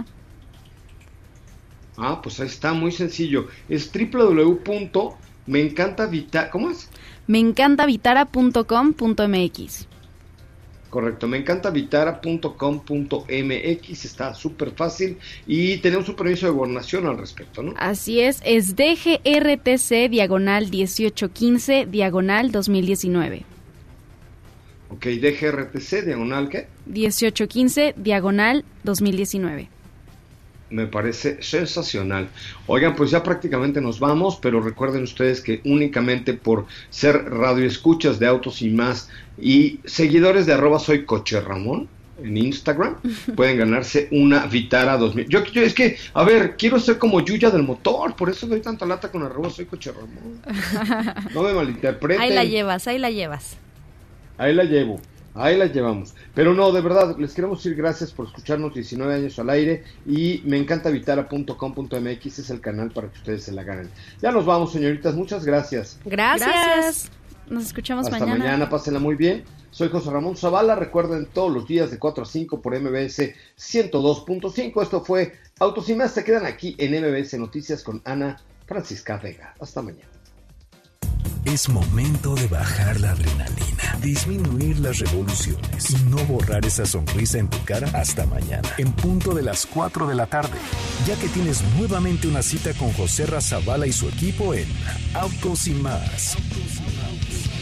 Ah, pues ahí está, muy sencillo. Es doble u doble u doble u punto me encanta vitara, ¿cómo es? me encanta vitara punto com punto m x. Correcto, me encanta vitara punto com punto m x, está súper fácil y tenemos un permiso de gobernación al respecto, ¿no? Así es, es D G R T C diagonal dieciocho quince diagonal dos mil diecinueve. Ok, D G R T C diagonal ¿qué? dieciocho quince diagonal dos mil diecinueve. Me parece sensacional. Oigan, pues ya prácticamente nos vamos, pero recuerden ustedes que únicamente por ser radioescuchas de Autos y Más y seguidores de arroba soy Coche Ramón en Instagram, pueden ganarse una Vitara dos mil. Yo, yo es que, a ver, quiero ser como Yuya del motor, por eso doy tanta lata con arroba soy Coche Ramón. No me malinterpreten. Ahí la llevas, ahí la llevas. Ahí la llevo. Ahí la llevamos. Pero no, de verdad, les queremos decir gracias por escucharnos diecinueve años al aire y me encanta vitara punto com punto m x es el canal para que ustedes se la ganen. Ya nos vamos, señoritas. Muchas gracias. Gracias. Gracias. Nos escuchamos Hasta mañana. Hasta mañana, pásenla muy bien. Soy José Ramón Zavala. Recuerden todos los días de cuatro a cinco por M B S ciento dos punto cinco. Esto fue Autos y Más. Se quedan aquí en M B S Noticias con Ana Francisca Vega. Hasta mañana. Es momento de bajar la adrenalina, disminuir las revoluciones y no borrar esa sonrisa en tu cara hasta mañana, en punto de las cuatro de la tarde, ya que tienes nuevamente una cita con José Zavala y su equipo en Autos y Más. Autos y Más.